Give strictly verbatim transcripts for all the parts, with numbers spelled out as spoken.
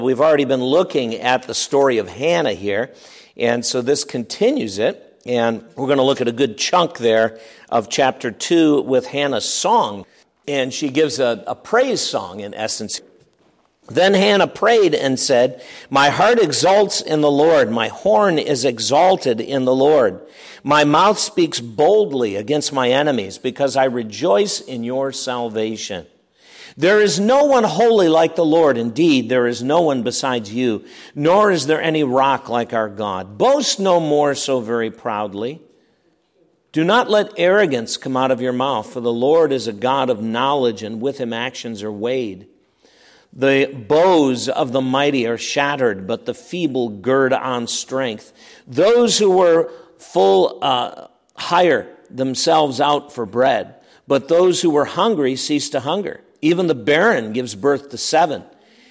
We've already been looking at the story of Hannah here, and so this continues it, and we're going to look at a good chunk there of chapter two with Hannah's song, and she gives a, a praise song in essence. Then Hannah prayed and said, "My heart exults in the Lord, my horn is exalted in the Lord. My mouth speaks boldly against my enemies, because I rejoice in your salvation. There is no one holy like the Lord. Indeed, there is no one besides you, nor is there any rock like our God. Boast no more so very proudly. Do not let arrogance come out of your mouth, for the Lord is a God of knowledge, and with him actions are weighed. The bows of the mighty are shattered, but the feeble gird on strength. Those who were full uh, hire themselves out for bread, but those who were hungry cease to hunger. Even the barren gives birth to seven.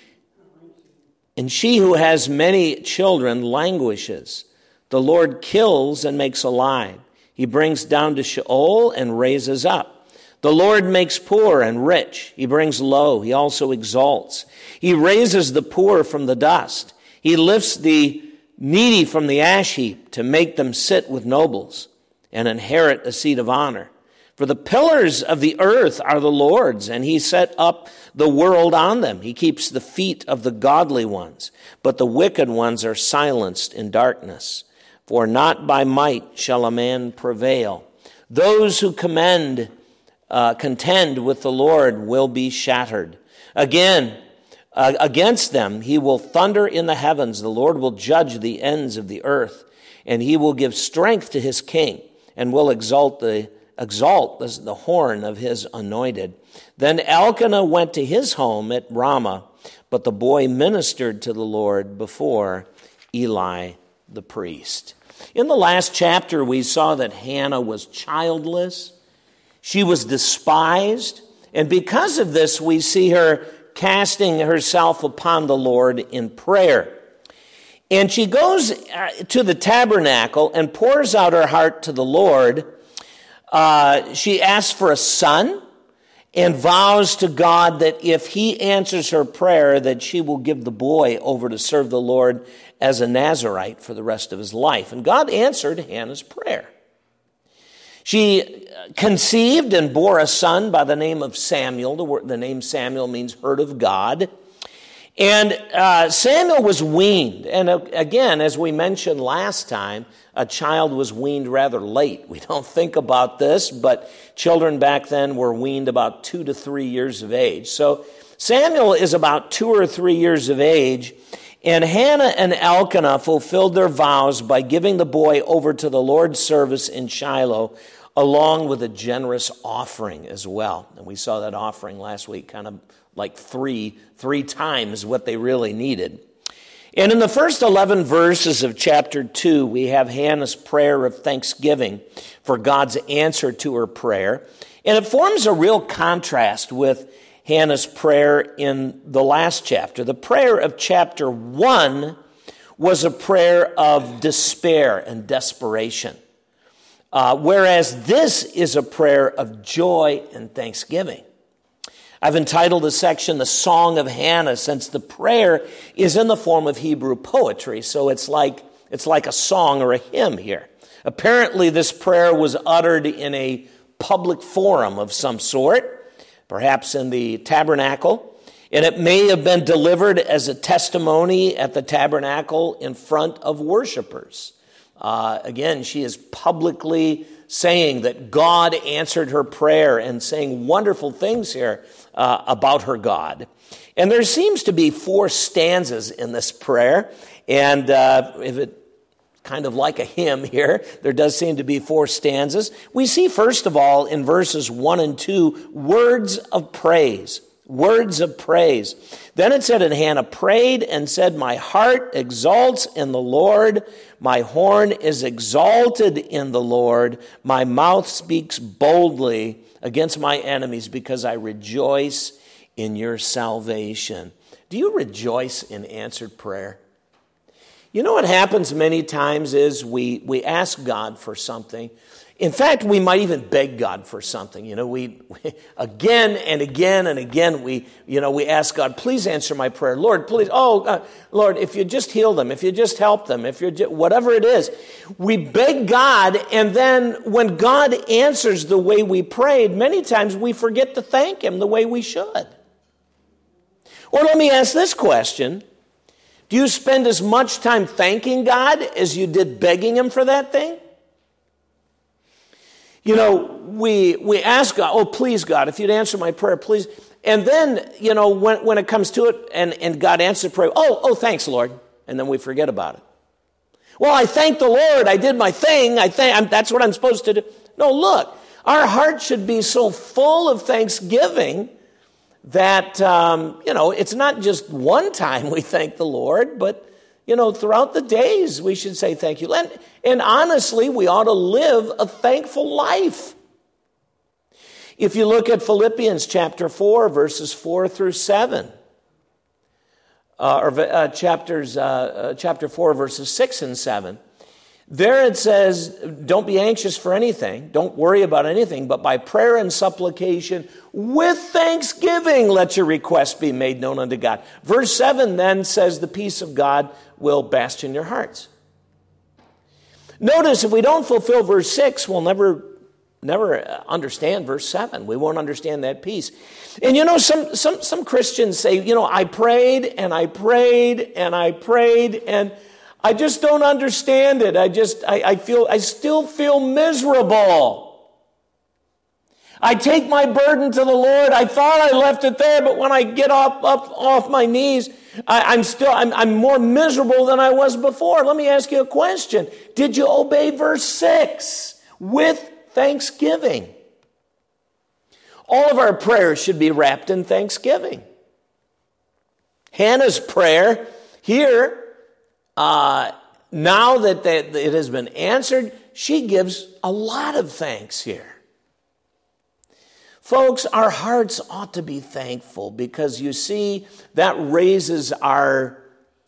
And she who has many children languishes. The Lord kills and makes alive. He brings down to Sheol and raises up. The Lord makes poor and rich. He brings low. He also exalts. He raises the poor from the dust. He lifts the needy from the ash heap to make them sit with nobles and inherit a seat of honor. For the pillars of the earth are the Lord's, and he set up the world on them. He keeps the feet of the godly ones, but the wicked ones are silenced in darkness. For not by might shall a man prevail. Those who commend, uh, contend with the Lord will be shattered. Again, uh, against them he will thunder in the heavens. The Lord will judge the ends of the earth, and he will give strength to his king, and will exalt the exalt the horn of his anointed. Then Elkanah went to his home at Ramah, but the boy ministered to the Lord before Eli the priest." In the last chapter, we saw that Hannah was childless. She was despised. And because of this, we see her casting herself upon the Lord in prayer. And she goes to the tabernacle and pours out her heart to the Lord. Uh, she asks for a son and vows to God that if he answers her prayer, that she will give the boy over to serve the Lord as a Nazirite for the rest of his life. And God answered Hannah's prayer. She conceived and bore a son by the name of Samuel. The, word, the name Samuel means heard of God. And uh, Samuel was weaned. And uh, again, as we mentioned last time, a child was weaned rather late. We don't think about this, but children back then were weaned about two to three years of age. So Samuel is about two or three years of age, and Hannah and Elkanah fulfilled their vows by giving the boy over to the Lord's service in Shiloh, along with a generous offering as well. And we saw that offering last week, kind of like three, three times what they really needed. And in the first eleven verses of chapter two, we have Hannah's prayer of thanksgiving for God's answer to her prayer. And it forms a real contrast with Hannah's prayer in the last chapter. The prayer of chapter one was a prayer of despair and desperation, uh, whereas this is a prayer of joy and thanksgiving. I've entitled the section, "The Song of Hannah," since the prayer is in the form of Hebrew poetry, so it's like it's like a song or a hymn here. Apparently, this prayer was uttered in a public forum of some sort, perhaps in the tabernacle, and it may have been delivered as a testimony at the tabernacle in front of worshipers. Uh, again, she is publicly saying that God answered her prayer and saying wonderful things here uh, about her God. And there seems to be four stanzas in this prayer. And uh, if it kind of like a hymn here, there does seem to be four stanzas. We see, first of all, in verses one and two, words of praise. Words of praise. Then it said, "And Hannah prayed and said, My heart exalts in the Lord. My horn is exalted in the Lord. My mouth speaks boldly against my enemies because I rejoice in your salvation." Do you rejoice in answered prayer? You know what happens many times is we, we ask God for something. In fact, we might even beg God for something. You know, we, we again and again and again, we, you know, we ask God, please answer my prayer. Lord, please, oh, uh, Lord, if you just heal them, if you just help them, if you're just, whatever it is. We beg God, and then when God answers the way we prayed, many times we forget to thank him the way we should. Or let me ask this question. Do you spend as much time thanking God as you did begging him for that thing? You know, we we ask God, oh, please, God, if you'd answer my prayer, please. And then, you know, when, when it comes to it and, and God answers prayer, oh, oh, thanks, Lord. And then we forget about it. Well, I thank the Lord. I did my thing. I thank, I'm, that's what I'm supposed to do. No, look, our heart should be so full of thanksgiving that, um, you know, it's not just one time we thank the Lord, but, you know, throughout the days we should say thank you. And, and honestly, we ought to live a thankful life. If you look at Philippians chapter four, verses four through seven, uh, or uh, chapters, uh, uh, chapter four, verses six and seven, there it says, don't be anxious for anything, don't worry about anything, but by prayer and supplication, with thanksgiving, let your requests be made known unto God. Verse seven then says, the peace of God will bastion your hearts. Notice, if we don't fulfill verse six, we'll never, never understand verse seven. We won't understand that peace. And you know, some, some, some Christians say, you know, I prayed and I prayed and I prayed and I just don't understand it. I just, I, I feel, I still feel miserable. I take my burden to the Lord. I thought I left it there, but when I get up, up off my knees, I, I'm still, I'm, I'm more miserable than I was before. Let me ask you a question. Did you obey verse six with thanksgiving? All of our prayers should be wrapped in thanksgiving. Hannah's prayer here, Uh, now that it has been answered, she gives a lot of thanks here. Folks, our hearts ought to be thankful because, you see, that raises our,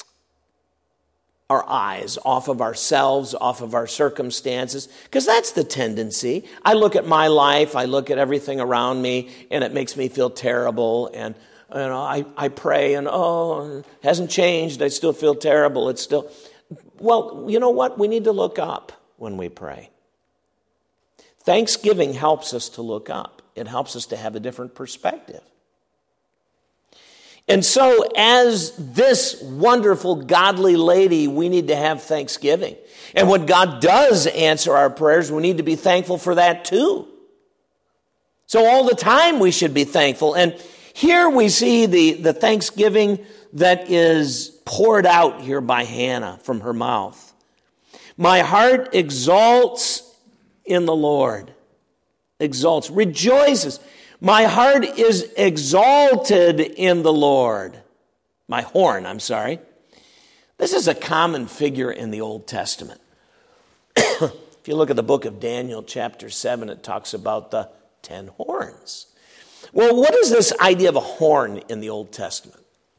our eyes off of ourselves, off of our circumstances, because that's the tendency. I look at my life, I look at everything around me, and it makes me feel terrible, and You know, I, I pray and, oh, it hasn't changed. I still feel terrible. It's still, well, you know what? We need to look up when we pray. Thanksgiving helps us to look up. It helps us to have a different perspective. And so as this wonderful, godly lady, we need to have thanksgiving. And when God does answer our prayers, we need to be thankful for that too. So all the time we should be thankful. And here we see the, the thanksgiving that is poured out here by Hannah from her mouth. My heart exalts in the Lord. Exalts, rejoices. My heart is exalted in the Lord. My horn, I'm sorry. This is a common figure in the Old Testament. If you look at the book of Daniel, chapter seven, it talks about the ten horns. Well, what is this idea of a horn in the Old Testament?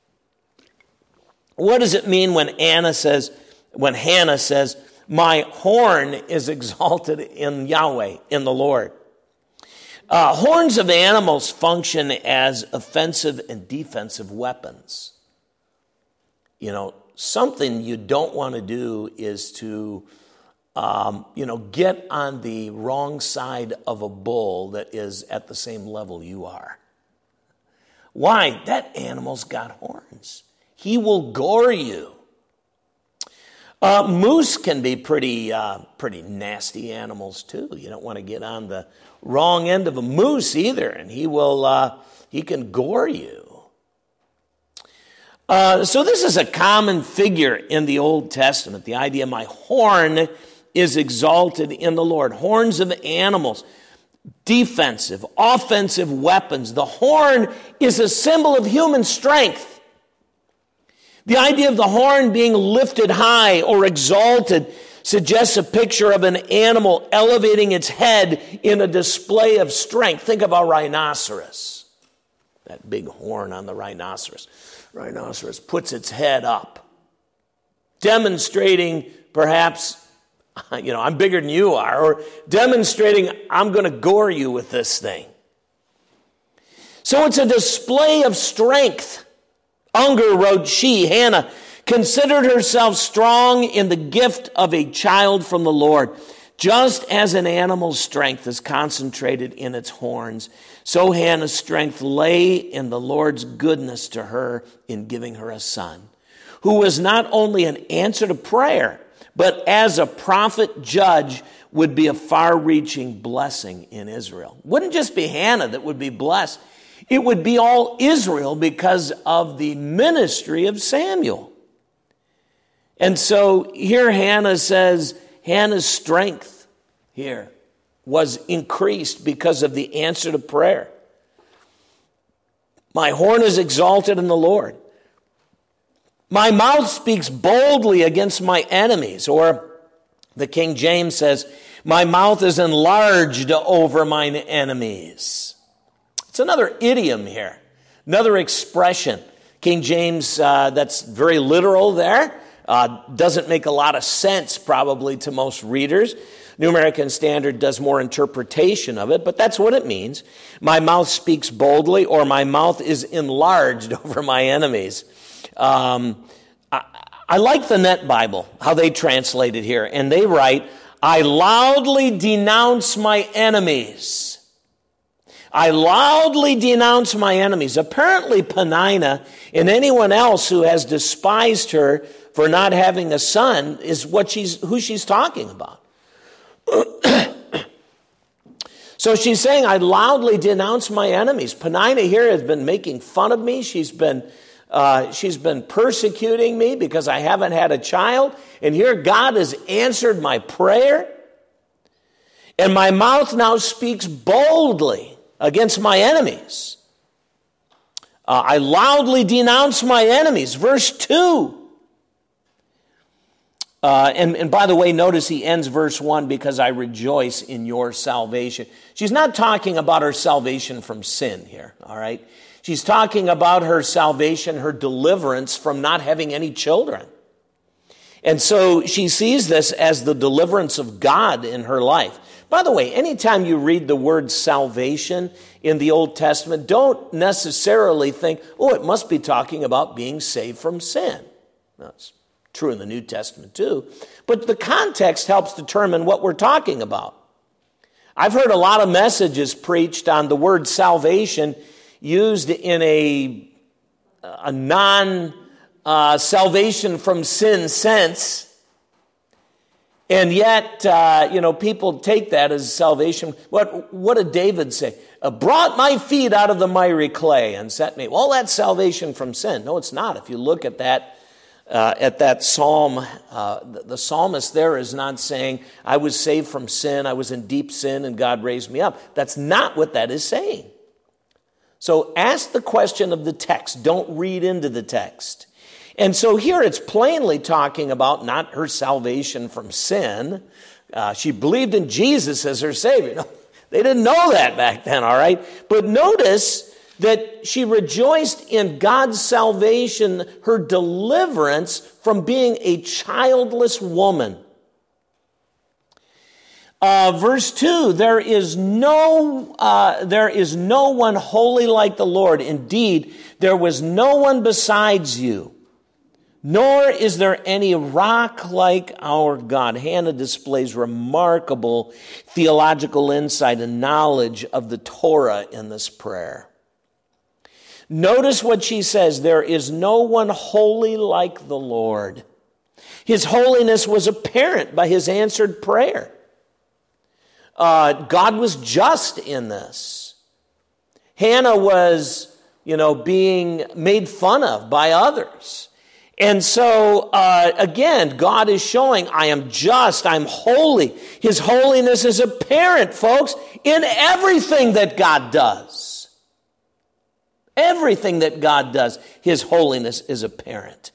What does it mean when Anna says, when Hannah says, my horn is exalted in Yahweh, in the Lord? Uh, horns of animals function as offensive and defensive weapons. You know, something you don't want to do is to Um, you know, get on the wrong side of a bull that is at the same level you are. Why? That animal's got horns. He will gore you. Uh, moose can be pretty, uh, pretty nasty animals too. You don't want to get on the wrong end of a moose either, and he will, uh, he can gore you. Uh, so this is a common figure in the Old Testament. The idea, my horn is exalted in the Lord. Horns of animals, defensive, offensive weapons. The horn is a symbol of human strength. The idea of the horn being lifted high or exalted suggests a picture of an animal elevating its head in a display of strength. Think of a rhinoceros. That big horn on the rhinoceros. Rhinoceros puts its head up. demonstrating perhaps, you know, I'm bigger than you are, or demonstrating I'm going to gore you with this thing. So it's a display of strength. Unger wrote, she, Hannah, considered herself strong in the gift of a child from the Lord. Just as an animal's strength is concentrated in its horns, so Hannah's strength lay in the Lord's goodness to her in giving her a son, who was not only an answer to prayer, but as a prophet judge would be a far-reaching blessing in Israel. It wouldn't just be Hannah that would be blessed. It would be all Israel because of the ministry of Samuel. And so here Hannah says, Hannah's strength here was increased because of the answer to prayer. My horn is exalted in the Lord. My mouth speaks boldly against my enemies. Or the King James says, my mouth is enlarged over mine enemies. It's another idiom here, another expression. King James, uh, that's very literal there. Uh, doesn't make a lot of sense probably to most readers. New American Standard does more interpretation of it, but that's what it means. My mouth speaks boldly, or my mouth is enlarged over my enemies. Um, I, I like the Net Bible, how they translate it here, and they write, I loudly denounce my enemies. I loudly denounce my enemies. Apparently Peninnah and anyone else who has despised her for not having a son is what she's who she's talking about. So she's saying, I loudly denounce my enemies. Peninnah here has been making fun of me. She's been uh, she's been persecuting me because I haven't had a child. And here God has answered my prayer. And my mouth now speaks boldly against my enemies. Uh, I loudly denounce my enemies. Verse two. Uh, and, and by the way, notice he ends verse one, because I rejoice in your salvation. She's not talking about her salvation from sin here, all right? She's talking about her salvation, her deliverance from not having any children. And so she sees this as the deliverance of God in her life. By the way, anytime you read the word salvation in the Old Testament, don't necessarily think, oh, it must be talking about being saved from sin. That's true in the New Testament too. But the context helps determine what we're talking about. I've heard a lot of messages preached on the word salvation used in a, a non uh, salvation from sin sense. And yet, uh, you know, people take that as salvation. What, what did David say? Uh, brought my feet out of the miry clay and set me. Well, that's salvation from sin. No, it's not. If you look at that, uh, at that psalm, uh, the, the psalmist there is not saying, I was saved from sin, I was in deep sin, and God raised me up. That's not what that is saying. So ask the question of the text. Don't read into the text. And so here it's plainly talking about not her salvation from sin. Uh, she believed in Jesus as her Savior. No, they didn't know that back then, all right? But notice that she rejoiced in God's salvation, her deliverance from being a childless woman. Uh, verse two, there is no uh, there is no one holy like the Lord. Indeed, there was no one besides you, nor is there any rock like our God. Hannah displays remarkable theological insight and knowledge of the Torah in this prayer. Notice what she says, there is no one holy like the Lord. His holiness was apparent by his answered prayer. Uh, God was just in this. Hannah was, you know, being made fun of by others. And so, uh, again, God is showing, I am just, I'm holy. His holiness is apparent, folks, in everything that God does. Everything that God does, his holiness is apparent.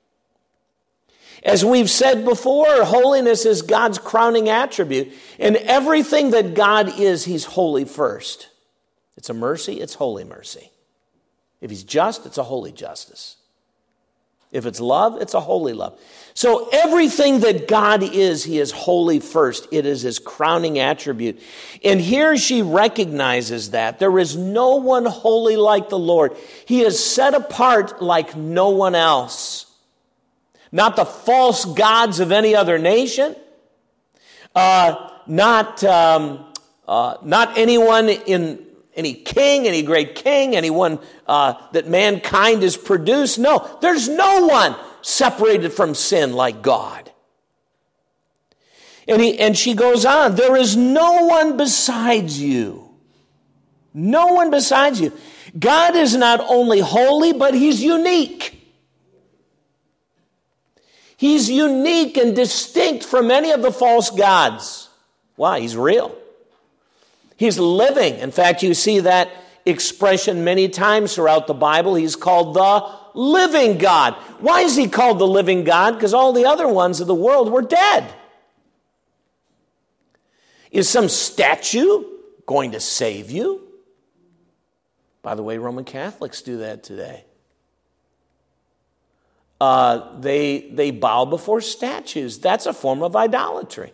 As we've said before, holiness is God's crowning attribute. And everything that God is, he's holy first. It's a mercy, it's holy mercy. If he's just, it's a holy justice. If it's love, it's a holy love. So everything that God is, he is holy first. It is his crowning attribute. And here she recognizes that. There is no one holy like the Lord. He is set apart like no one else. Not the false gods of any other nation. Uh, not, um, uh, not anyone in any king, any great king, anyone uh, that mankind has produced. No, there's no one separated from sin like God. And, he, and she goes on, there is no one besides you. No one besides you. God is not only holy, but he's unique. He's unique and distinct from any of the false gods. Why? He's real. He's living. In fact, you see that expression many times throughout the Bible. He's called the living God. Why is he called the living God? Because all the other ones of the world were dead. Is some statue going to save you? By the way, Roman Catholics do that today. Uh, they, they bow before statues. That's a form of idolatry.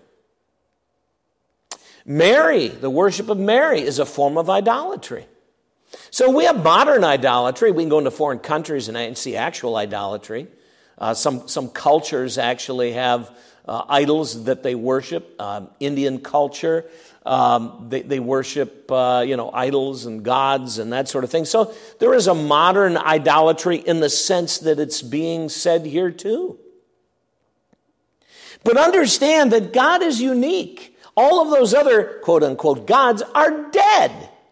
Mary, the worship of Mary, is a form of idolatry. So we have modern idolatry. We can go into foreign countries and see actual idolatry. Uh, some, some cultures actually have uh, idols that they worship. Um, Indian culture, um, they, they worship uh, you know, idols and gods and that sort of thing. So there is a modern idolatry in the sense that it's being said here too. But understand that God is unique. All of those other quote-unquote gods are dead.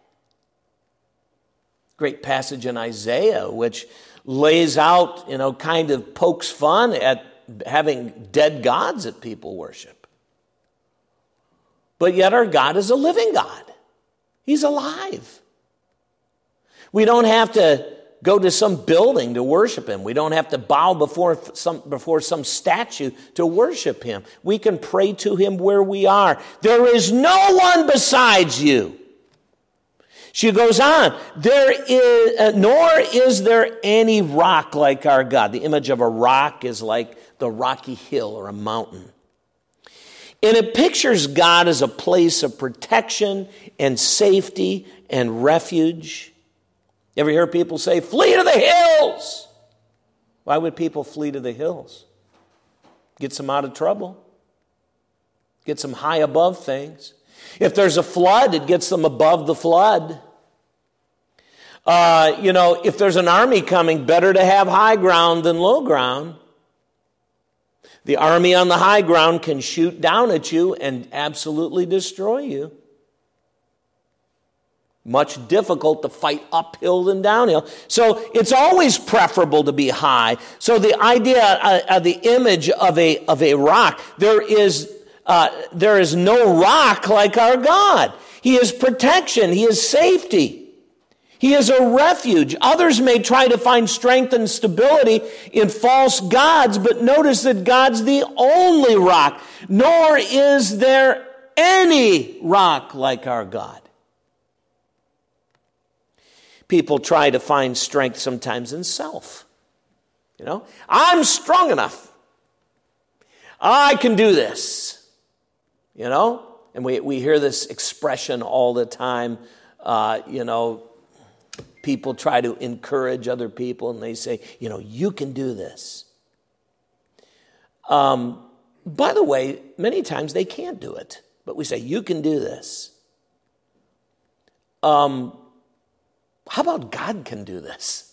Great passage in Isaiah, which lays out, you know, kind of pokes fun at having dead gods that people worship. But yet our God is a living God. He's alive. We don't have to go to some building to worship him. We don't have to bow before some, before some statue to worship him. We can pray to him where we are. There is no one besides you. She goes on, there is, uh, nor is there any rock like our God. The image of a rock is like the rocky hill or a mountain. And it pictures God as a place of protection and safety and refuge. You ever hear people say, flee to the hills? Why would people flee to the hills? Gets them out of trouble. Gets them high above things. If there's a flood, it gets them above the flood. Uh, you know, if there's an army coming, better to have high ground than low ground. The army on the high ground can shoot down at you and absolutely destroy you. Much difficult to fight uphill than downhill. So it's always preferable to be high. So the idea, uh, uh, the image of a of a rock, there is uh, there is no rock like our God. He is protection. He is safety. He is a refuge. Others may try to find strength and stability in false gods, but notice that God's the only rock, nor is there any rock like our God. People try to find strength sometimes in self. You know, I'm strong enough. I can do this. You know, and we, we hear this expression all the time. Uh, you know, people try to encourage other people and they say, you know, you can do this. Um, by the way, many times they can't do it, but we say, you can do this. Um, How about God can do this?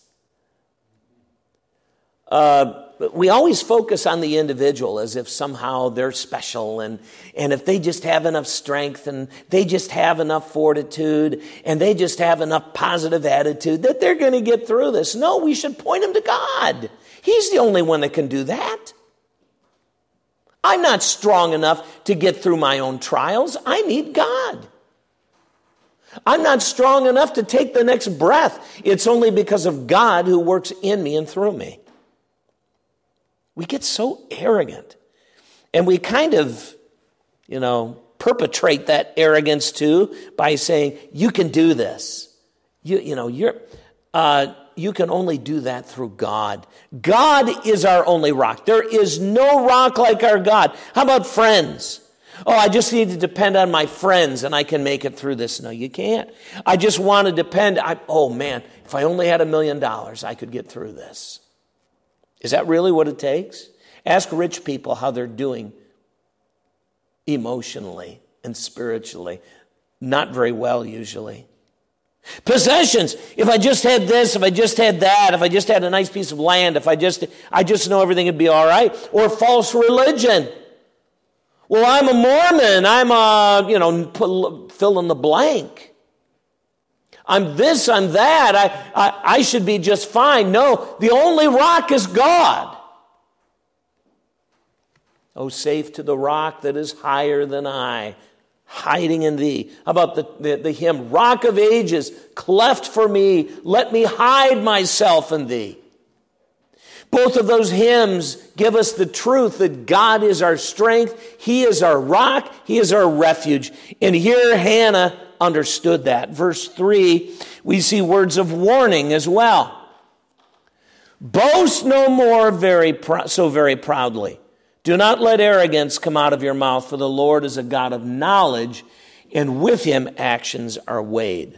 Uh, we always focus on the individual as if somehow they're special, and, and if they just have enough strength and they just have enough fortitude and they just have enough positive attitude that they're going to get through this. No, we should point them to God. He's the only one that can do that. I'm not strong enough to get through my own trials. I need God. I'm not strong enough to take the next breath. It's only because of God who works in me and through me. We get so arrogant. And we kind of, you know, perpetrate that arrogance too by saying, you can do this. You, you know, you're, uh, you can only do that through God. God is our only rock. There is no rock like our God. How about friends? Oh, I just need to depend on my friends and I can make it through this. No, you can't. I just want to depend. I, oh, man, if I only had a million dollars, I could get through this. Is that really what it takes? Ask rich people how they're doing emotionally and spiritually. Not very well, usually. Possessions. If I just had this, if I just had that, if I just had a nice piece of land, if I just, I just know everything would be all right. Or false religion. Well, I'm a Mormon. I'm a, you know, put, fill in the blank. I'm this, I'm that. I, I, I should be just fine. No, the only rock is God. Oh, safe to the rock that is higher than I, hiding in thee. How about the, the, the hymn, Rock of Ages, cleft for me, let me hide myself in thee. Both of those hymns give us the truth that God is our strength, He is our rock, He is our refuge. And here Hannah understood that. Verse three, we see words of warning as well. Boast no more very pr- so very proudly. Do not let arrogance come out of your mouth, for the Lord is a God of knowledge, and with Him actions are weighed.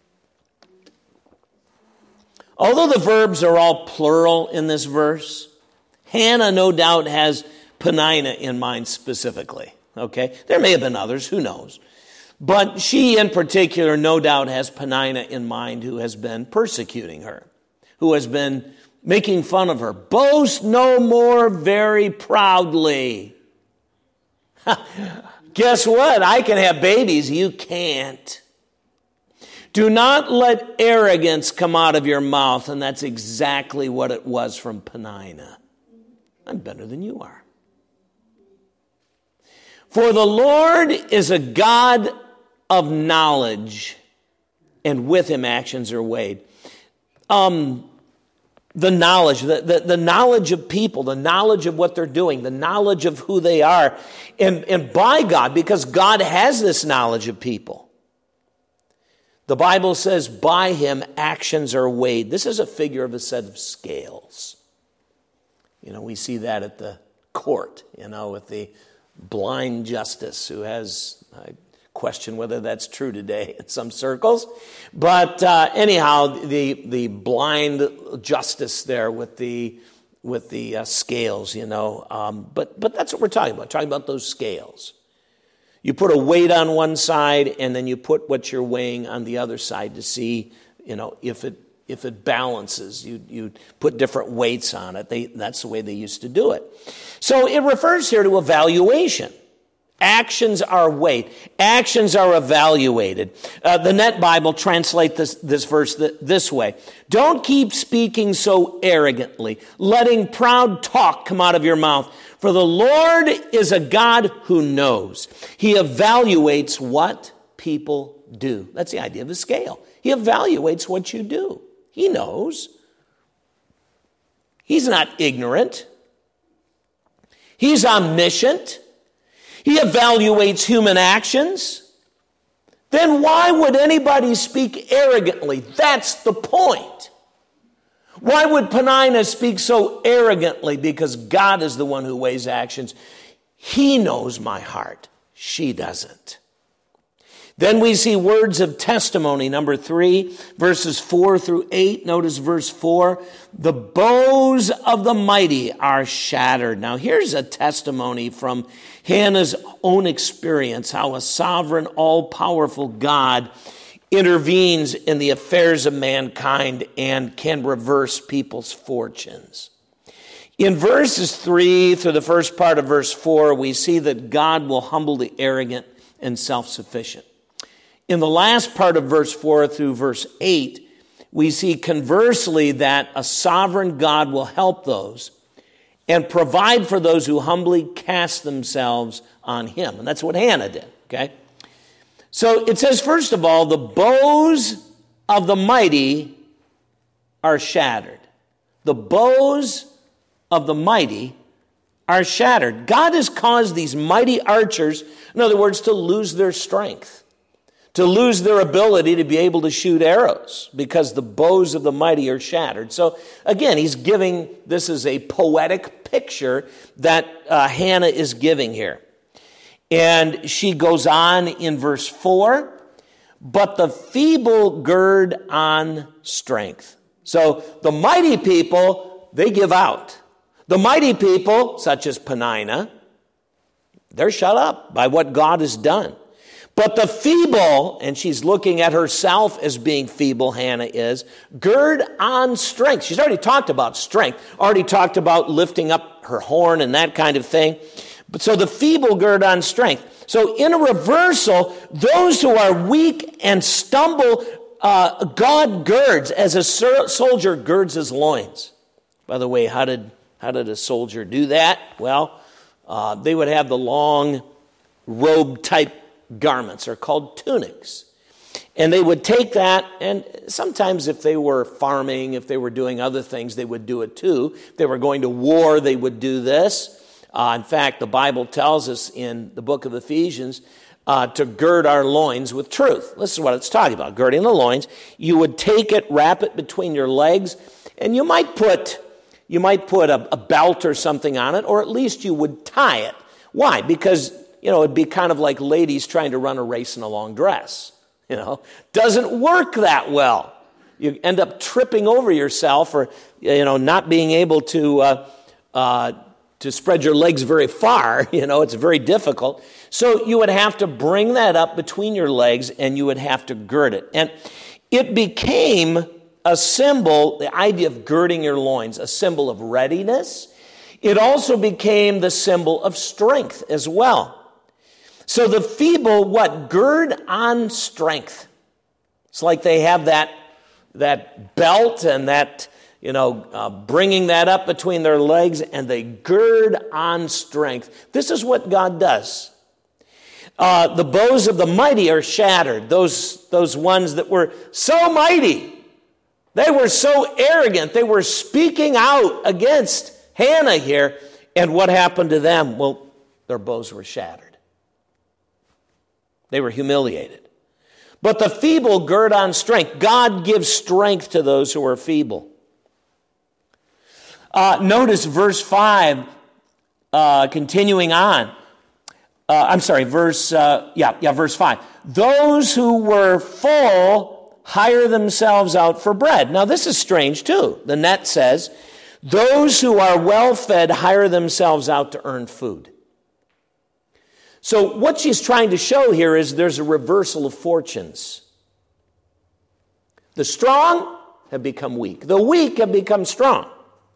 Although the verbs are all plural in this verse, Hannah no doubt has Peninnah in mind specifically. Okay? There may have been others, who knows? But she in particular no doubt has Peninnah in mind, who has been persecuting her, who has been making fun of her. Boast no more very proudly. Guess what? I can have babies. You can't. Do not let arrogance come out of your mouth. And that's exactly what it was from Peninnah. I'm better than you are. For the Lord is a God of knowledge, and with Him actions are weighed. Um... The knowledge, the, the, the knowledge of people, the knowledge of what they're doing, the knowledge of who they are. And, and by God, because God has this knowledge of people. The Bible says, by Him actions are weighed. This is a figure of a set of scales. You know, we see that at the court, you know, with the blind justice who has... I question whether that's true today in some circles. But uh, anyhow, the the blind justice there with the with the uh, scales, you know. Um, but but that's what we're talking about. Talking about those scales. You put a weight on one side, and then you put what you're weighing on the other side to see, you know, if it if it balances. You you put different weights on it. They that's the way they used to do it. So it refers here to evaluation. Actions are weighed. Actions are evaluated. Uh, the Net Bible translates this, this verse th- this way. Don't keep speaking so arrogantly, letting proud talk come out of your mouth. For the Lord is a God who knows. He evaluates what people do. That's the idea of a scale. He evaluates what you do. He knows. He's not ignorant. He's omniscient. He evaluates human actions. Then why would anybody speak arrogantly? That's the point. Why would Peninnah speak so arrogantly? Because God is the one who weighs actions. He knows my heart. She doesn't. Then we see words of testimony, number three, verses four through eight. Notice verse four. The bows of the mighty are shattered. Now here's a testimony from Hannah's own experience, how a sovereign, all-powerful God intervenes in the affairs of mankind and can reverse people's fortunes. In verses three through the first part of verse four, we see that God will humble the arrogant and self-sufficient. In the last part of verse four through verse eight, we see conversely that a sovereign God will help those and provide for those who humbly cast themselves on Him. And that's what Hannah did, okay? So it says, first of all, the bows of the mighty are shattered. The bows of the mighty are shattered. God has caused these mighty archers, in other words, to lose their strength, to lose their ability to be able to shoot arrows because the bows of the mighty are shattered. So again, he's giving, this is a poetic picture that uh, Hannah is giving here. And she goes on in verse four, but the feeble gird on strength. So the mighty people, they give out. The mighty people, such as Peninnah, they're shut up by what God has done. But the feeble, and she's looking at herself as being feeble, Hannah is, gird on strength. She's already talked about strength, already talked about lifting up her horn and that kind of thing. But so the feeble gird on strength. So in a reversal, those who are weak and stumble, uh, God girds as a soldier girds his loins. By the way, how did how did a soldier do that? Well, uh, they would have the long robe type garments are called tunics. And they would take that, and sometimes if they were farming, if they were doing other things, they would do it too. If they were going to war, they would do this. Uh, in fact, the Bible tells us in the book of Ephesians uh, to gird our loins with truth. This is what it's talking about, girding the loins. You would take it, wrap it between your legs, and you might put you might put a, a belt or something on it, or at least you would tie it. Why? Because you know, it'd be kind of like ladies trying to run a race in a long dress. You know, doesn't work that well. You end up tripping over yourself, or you know, not being able to uh, uh, to spread your legs very far. You know, it's very difficult. So you would have to bring that up between your legs, and you would have to gird it. And it became a symbol, the idea of girding your loins, a symbol of readiness. It also became the symbol of strength as well. So the feeble, what? Gird on strength. It's like they have that, that belt and that, you know, uh, bringing that up between their legs, and they gird on strength. This is what God does. Uh, the bows of the mighty are shattered. Those, those ones that were so mighty. They were so arrogant. They were speaking out against Hannah here. And what happened to them? Well, their bows were shattered. They were humiliated. But the feeble gird on strength. God gives strength to those who are feeble. Uh, notice verse five, uh, continuing on. Uh, I'm sorry, verse, uh, yeah, yeah, verse five. Those who were full hire themselves out for bread. Now, this is strange too. The net says, those who are well-fed hire themselves out to earn food. So what she's trying to show here is there's a reversal of fortunes. The strong have become weak. The weak have become strong.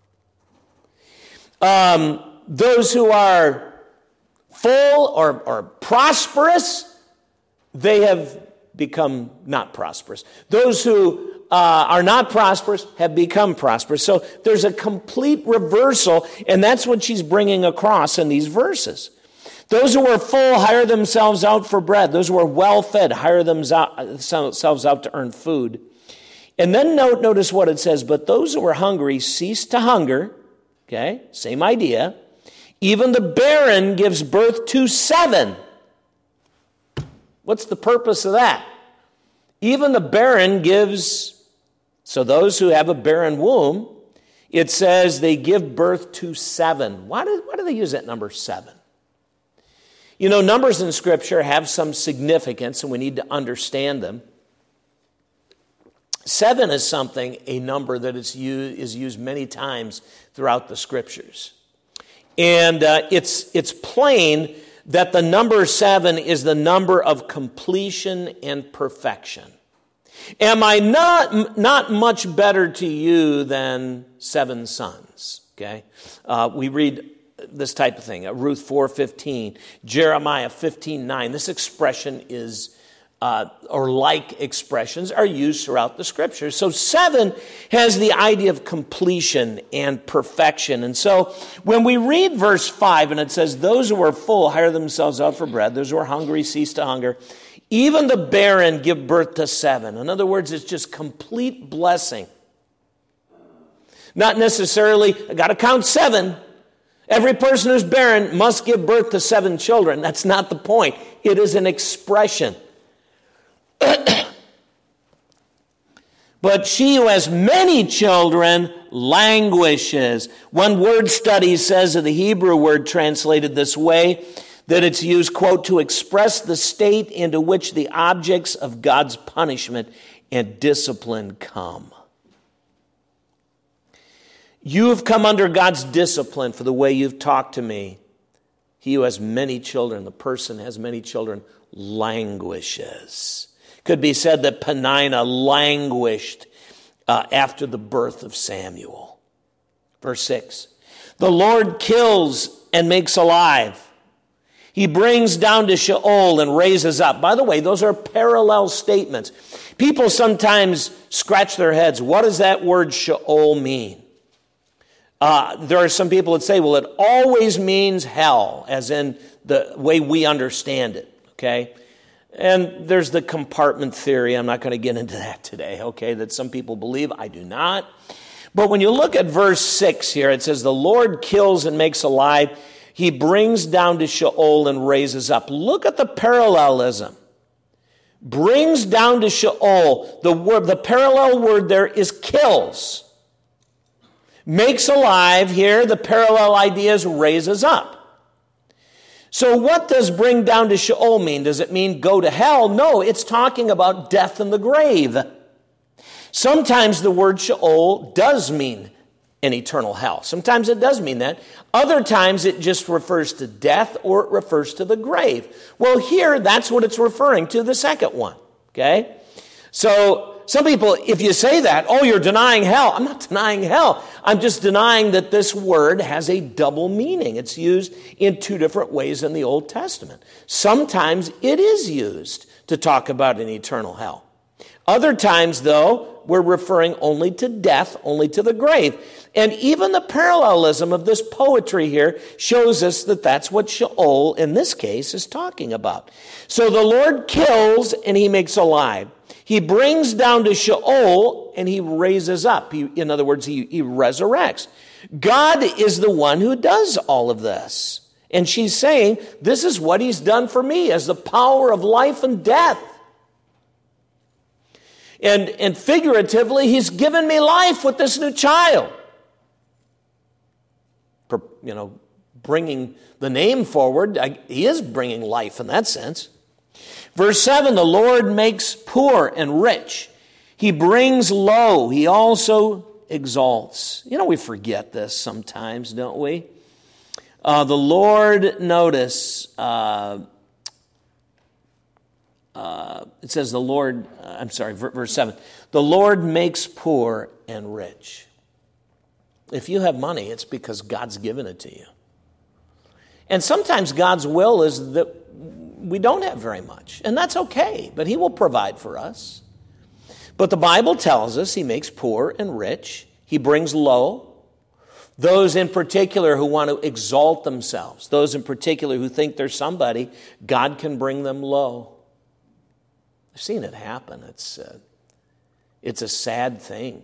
Um, those who are full or, or prosperous, they have become not prosperous. Those who uh, are not prosperous have become prosperous. So there's a complete reversal, and that's what she's bringing across in these verses. Those who are full hire themselves out for bread. Those who are well-fed hire themselves out to earn food. And then note, notice what it says, but those who are hungry cease to hunger. Okay, same idea. Even the barren gives birth to seven. What's the purpose of that? Even the barren gives, so those who have a barren womb, it says they give birth to seven. Why do, why do they use that number seven? You know, numbers in Scripture have some significance, and we need to understand them. Seven is something, a number that is used, is used many times throughout the Scriptures. And uh, it's, it's plain that the number seven is the number of completion and perfection. Am I not, not much better to you than seven sons? Okay, uh, we read this type of thing. Uh, Ruth four fifteen, Jeremiah fifteen nine. This expression is, uh, or like expressions are used throughout the Scriptures. So seven has the idea of completion and perfection. And so when we read verse five and it says, those who are full hire themselves out for bread. Those who are hungry cease to hunger. Even the barren give birth to seven. In other words, it's just complete blessing. Not necessarily, I got to count seven. Every person who's barren must give birth to seven children. That's not the point. It is an expression. But she who has many children languishes. One word study says of the Hebrew word translated this way, that it's used, quote, to express the state into which the objects of God's punishment and discipline come. You have come under God's discipline for the way you've talked to me. He who has many children, the person has many children, languishes. Could be said that Peninnah languished uh, after the birth of Samuel. Verse six, the Lord kills and makes alive. He brings down to Sheol and raises up. By the way, those are parallel statements. People sometimes scratch their heads. What does that word Sheol mean? Uh, there are some people that say, well, it always means hell, as in the way we understand it, okay? And there's the compartment theory. I'm not going to get into that today, okay, that some people believe. I do not. But when you look at verse six here, it says, the Lord kills and makes alive. He brings down to Sheol and raises up. Look at the parallelism. Brings down to Sheol. The word, the parallel word there is kills. Makes alive here, the parallel idea is raises up. So what does bring down to Sheol mean? Does it mean go to hell? No, it's talking about death in the grave. Sometimes the word Sheol does mean an eternal hell. Sometimes it does mean that. Other times it just refers to death or it refers to the grave. Well, here that's what it's referring to, the second one. Okay? So some people, if you say that, oh, you're denying hell. I'm not denying hell. I'm just denying that this word has a double meaning. It's used in two different ways in the Old Testament. Sometimes it is used to talk about an eternal hell. Other times, though, we're referring only to death, only to the grave. And even the parallelism of this poetry here shows us that that's what Sheol, in this case, is talking about. So the Lord kills and he makes alive. He brings down to Sheol and he raises up. He, in other words, he, he resurrects. God is the one who does all of this. And she's saying, this is what he's done for me as the power of life and death. And, and figuratively, he's given me life with this new child. For, you know, bringing the name forward, I, he is bringing life in that sense. Verse seven, the Lord makes poor and rich. He brings low. He also exalts. You know, we forget this sometimes, don't we? Uh, the Lord, notice, uh, uh, it says the Lord, uh, I'm sorry, verse seven. The Lord makes poor and rich. If you have money, it's because God's given it to you. And sometimes God's will is that we don't have very much, and that's okay, but he will provide for us. But the Bible tells us he makes poor and rich. He brings low. Those in particular who want to exalt themselves, those in particular who think they're somebody, God can bring them low. I've seen it happen. It's, uh, it's a sad thing.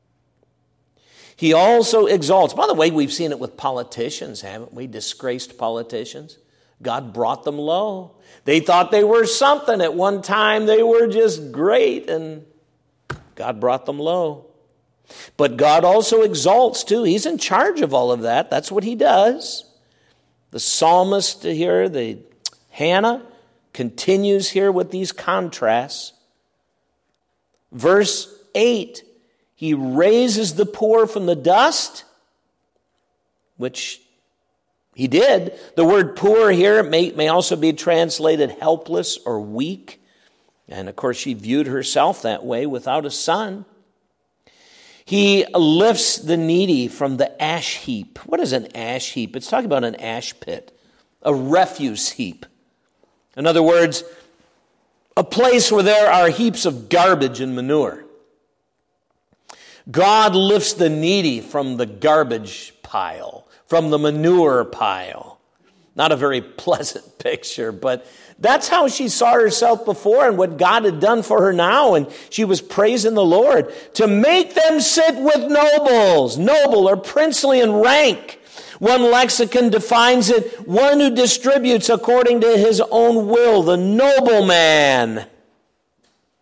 He also exalts. By the way, we've seen it with politicians, haven't we? Disgraced politicians. God brought them low. They thought they were something. At one time, they were just great, and God brought them low. But God also exalts, too. He's in charge of all of that. That's what he does. The psalmist here, the Hannah, continues here with these contrasts. Verse eight, he raises the poor from the dust, which he did. The word poor here may, may also be translated helpless or weak. And of course, she viewed herself that way without a son. He lifts the needy from the ash heap. What is an ash heap? It's talking about an ash pit, a refuse heap. In other words, a place where there are heaps of garbage and manure. God lifts the needy from the garbage pile, from the manure pile. Not a very pleasant picture, but that's how she saw herself before and what God had done for her now. And she was praising the Lord to make them sit with nobles, noble or princely in rank. One lexicon defines it, one who distributes according to his own will, the nobleman.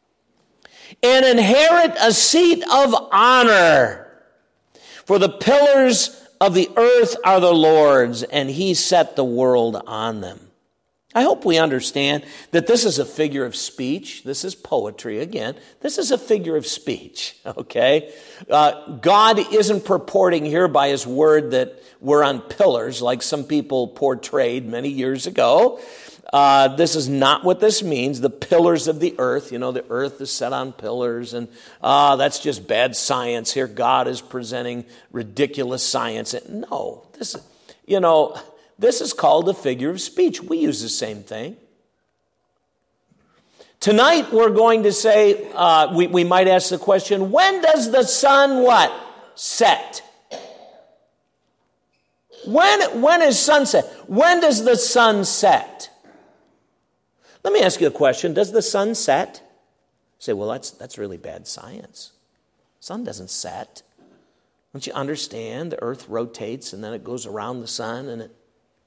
and inherit a seat of honor. For the pillars of the earth are the Lord's, and he set the world on them. I hope we understand that this is a figure of speech. This is poetry again. This is a figure of speech, okay? Uh, God isn't purporting here by his word that we're on pillars like some people portrayed many years ago. Uh, this is not what this means. The pillars of the earth, you know, the earth is set on pillars, and ah, uh, that's just bad science. Here God is presenting ridiculous science. No, this, you know, this is called a figure of speech. We use the same thing. Tonight we're going to say, uh, we, we might ask the question, when does the sun what? Set. When, when is sunset? When does the sun set? Let me ask you a question. Does the sun set? You say, well, that's, that's really bad science. Sun doesn't set. Don't you understand? The earth rotates and then it goes around the sun and it...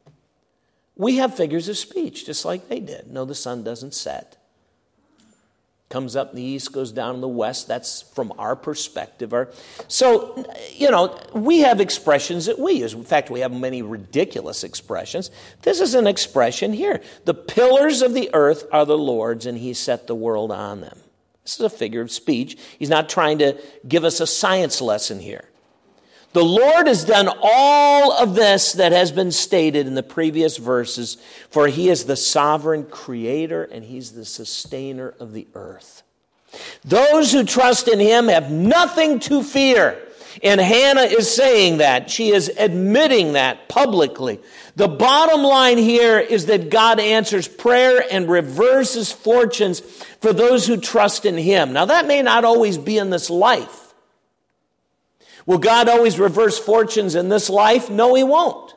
We have figures of speech just like they did. No, the sun doesn't set. Comes up in the east, goes down in the west. That's from our perspective. Our, so, you know, we have expressions that we use. In fact, we have many ridiculous expressions. This is an expression here. The pillars of the earth are the Lord's, and he set the world on them. This is a figure of speech. He's not trying to give us a science lesson here. The Lord has done all of this that has been stated in the previous verses, for he is the sovereign creator and he's the sustainer of the earth. Those who trust in him have nothing to fear. And Hannah is saying that. She is admitting that publicly. The bottom line here is that God answers prayer and reverses fortunes for those who trust in him. Now that may not always be in this life. Will God always reverse fortunes in this life? No, he won't.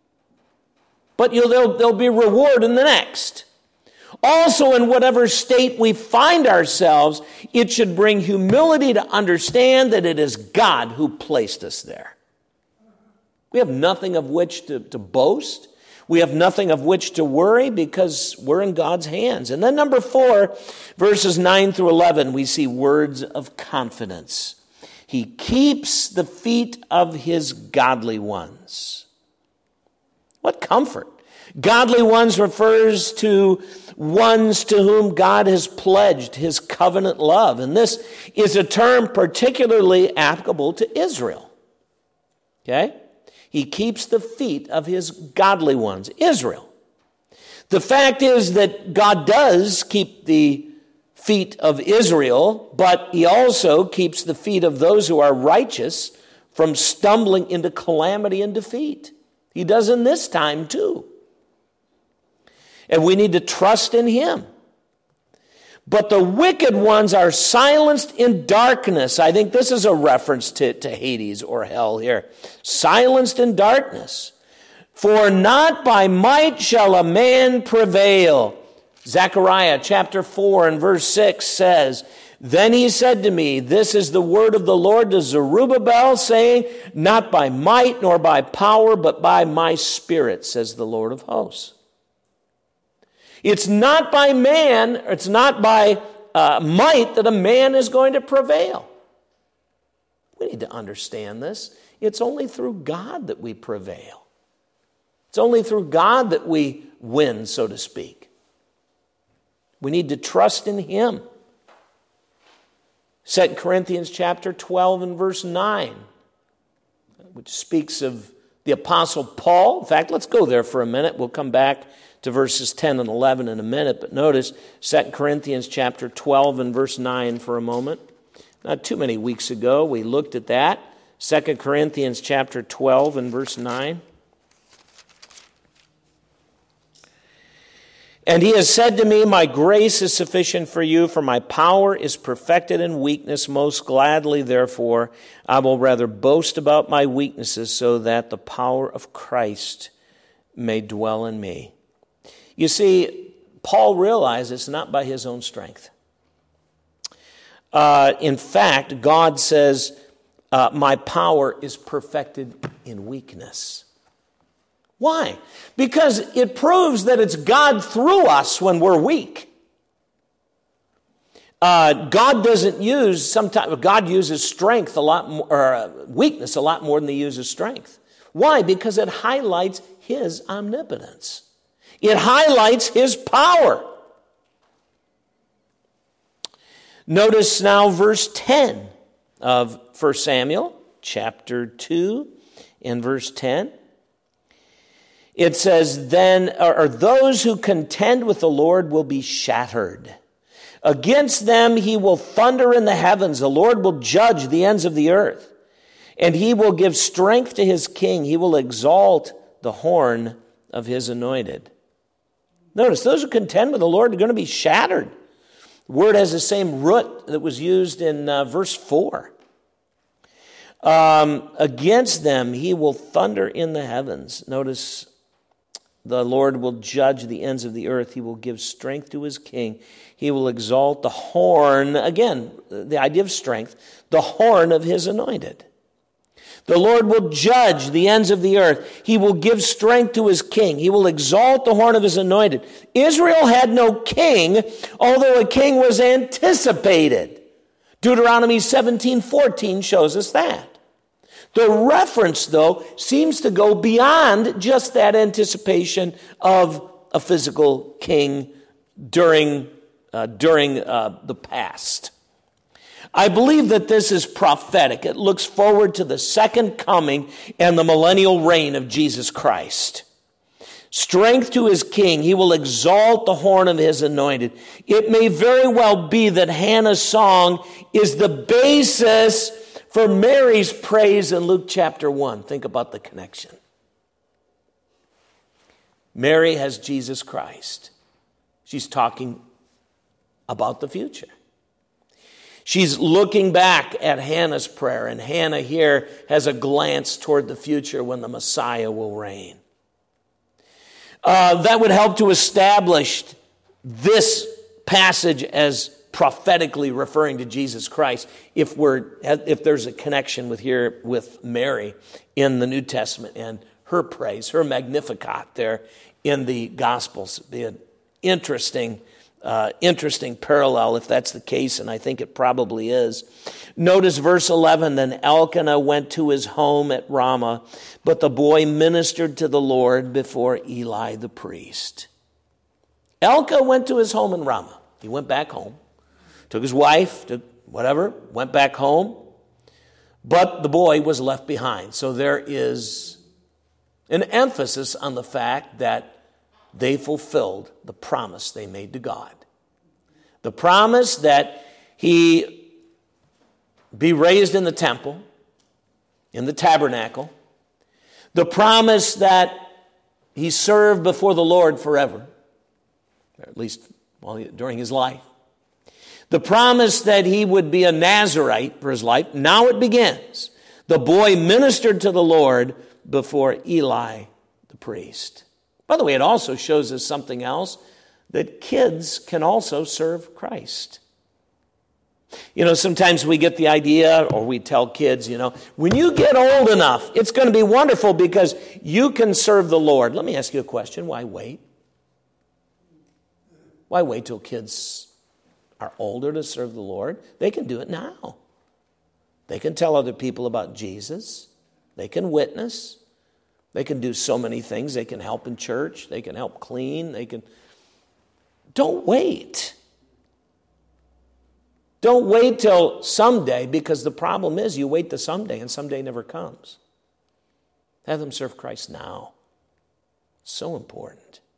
But you'll, there'll, there'll be reward in the next. Also, in whatever state we find ourselves, it should bring humility to understand that it is God who placed us there. We have nothing of which to, to boast. We have nothing of which to worry because we're in God's hands. And then number four, verses nine through eleven, we see words of confidence. He keeps the feet of his godly ones. What comfort. Godly ones refers to ones to whom God has pledged his covenant love. And this is a term particularly applicable to Israel. Okay? He keeps the feet of his godly ones. Israel. The fact is that God does keep the feet of Israel, but he also keeps the feet of those who are righteous from stumbling into calamity and defeat. He does in this time too. And we need to trust in him. But the wicked ones are silenced in darkness. I think this is a reference to, to Hades or hell here. Silenced in darkness. For not by might shall a man prevail. Zechariah chapter four and verse six says, Then he said to me, This is the word of the Lord to Zerubbabel, saying, Not by might nor by power, but by my spirit, says the Lord of hosts. It's not by man, it's not by uh, might that a man is going to prevail. We need to understand this. It's only through God that we prevail. It's only through God that we win, so to speak. We need to trust in him. Second Corinthians chapter twelve and verse nine, which speaks of the Apostle Paul. In fact, let's go there for a minute. We'll come back to verses ten and eleven in a minute. But notice Second Corinthians chapter twelve and verse nine for a moment. Not too many weeks ago, we looked at that. Second Corinthians chapter twelve and verse nine. And he has said to me, My grace is sufficient for you, for my power is perfected in weakness. Most gladly, therefore, I will rather boast about my weaknesses, so that the power of Christ may dwell in me. You see, Paul realized it's not by his own strength. Uh, in fact, God says, uh, my power is perfected in weakness. Why? Because it proves that it's God through us when we're weak. Uh, God doesn't use, sometimes God uses strength a lot more, or uh, weakness a lot more than he uses strength. Why? Because it highlights his omnipotence. It highlights his power. Notice now verse ten of First Samuel chapter two and verse ten. It says, then, or those who contend with the Lord will be shattered. Against them he will thunder in the heavens. The Lord will judge the ends of the earth. And he will give strength to his king. He will exalt the horn of his anointed. Notice, those who contend with the Lord are going to be shattered. The word has the same root that was used in uh, verse four. Um, against them he will thunder in the heavens. Notice, the Lord will judge the ends of the earth. He will give strength to his king. He will exalt the horn, again, the idea of strength, the horn of his anointed. The Lord will judge the ends of the earth. He will give strength to his king. He will exalt the horn of his anointed. Israel had no king, although a king was anticipated. Deuteronomy seventeen fourteen shows us that. The reference, though, seems to go beyond just that anticipation of a physical king during, uh, during uh, the past. I believe that this is prophetic. It looks forward to the second coming and the millennial reign of Jesus Christ. Strength to his king. He will exalt the horn of his anointed. It may very well be that Hannah's song is the basis for Mary's praise in Luke chapter one. Think about the connection. Mary has Jesus Christ. She's talking about the future. She's looking back at Hannah's prayer, and Hannah here has a glance toward the future when the Messiah will reign. Uh, that would help to establish this passage as prophetically referring to Jesus Christ, if we're if there's a connection with here with Mary in the New Testament and her praise, her Magnificat there in the Gospels. It'd be an interesting, uh, interesting parallel if that's the case, and I think it probably is. Notice verse eleven, then Elkanah went to his home at Ramah, but the boy ministered to the Lord before Eli the priest. Elkanah went to his home in Ramah. He went back home. Took his wife, took whatever, went back home. But the boy was left behind. So there is an emphasis on the fact that they fulfilled the promise they made to God. The promise that he be raised in the temple, in the tabernacle. The promise that he served before the Lord forever, or at least while he, during his life. The promise that he would be a Nazirite for his life. Now it begins. The boy ministered to the Lord before Eli the priest. By the way, it also shows us something else, that kids can also serve Christ. You know, sometimes we get the idea, or we tell kids, you know, when you get old enough, it's going to be wonderful because you can serve the Lord. Let me ask you a question. Why wait? Why wait till kids are older to serve the Lord? They can do it now. They can tell other people about Jesus. They can witness. They can do so many things. They can help in church. They can help clean. They can. Don't wait. Don't wait till someday, because the problem is you wait till someday and someday never comes. Have them serve Christ now. So important.